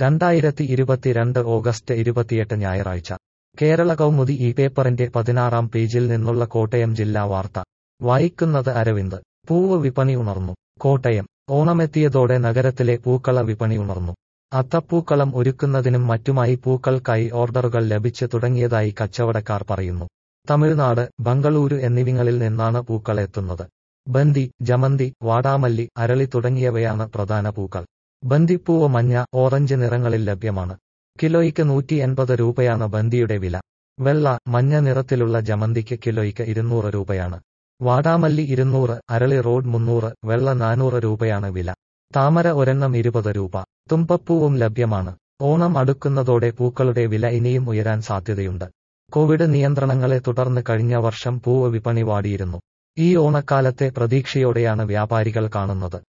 2022 August 28 ഞായറാഴ്ച കേരള കൗമുദി ഈ പേപ്പറിന്റെ 16-ാം പേജിൽ നിന്നുള്ള കോട്ടയം ജില്ലാ വാർത്ത വായിക്കുന്നത് അരവിന്ദ്. പൂവ് വിപണി ഉണർന്നു. കോട്ടയം. ഓണമെത്തിയതോടെ നഗരത്തിലെ പൂക്കള വിപണി ഉണർന്നു. അത്തപ്പൂക്കളം ഒരുക്കുന്നതിനും മറ്റുമായി പൂക്കൾക്കായി ഓർഡറുകൾ ലഭിച്ചു തുടങ്ങിയതായി കച്ചവടക്കാർ പറയുന്നു. തമിഴ്നാട്, ബംഗളൂരു എന്നിവിടങ്ങളിൽ നിന്നാണ് പൂക്കൾ എത്തുന്നത്. ബന്ദി, ജമന്തി, വാടാമല്ലി, അരളി തുടങ്ങിയവയാണ് പ്രധാന പൂക്കൾ. ബന്ദിപ്പൂവ് മഞ്ഞ, ഓറഞ്ച് നിറങ്ങളിൽ ലഭ്യമാണ്. കിലോയ്ക്ക് 180 രൂപയാണ് ബന്ദിയുടെ വില. വെള്ള, മഞ്ഞ നിറത്തിലുള്ള ജമന്തിക്ക് കിലോയ്ക്ക് 200 രൂപയാണ്. വാടാമല്ലി 200, അരളി റോഡ് 300, വെള്ള 400 രൂപയാണ് വില. താമര ഒരെണ്ണം 20 രൂപ. തുമ്പപ്പൂവും ലഭ്യമാണ്. ഓണം അടുക്കുന്നതോടെ പൂക്കളുടെ വില ഇനിയും ഉയരാൻ സാധ്യതയുണ്ട്. കോവിഡ് നിയന്ത്രണങ്ങളെ തുടർന്ന് കഴിഞ്ഞ വർഷം പൂവ് വിപണി വാടിയിരുന്നു. ഈ ഓണക്കാലത്തെ പ്രതീക്ഷയോടെയാണ് വ്യാപാരികൾ കാണുന്നത്.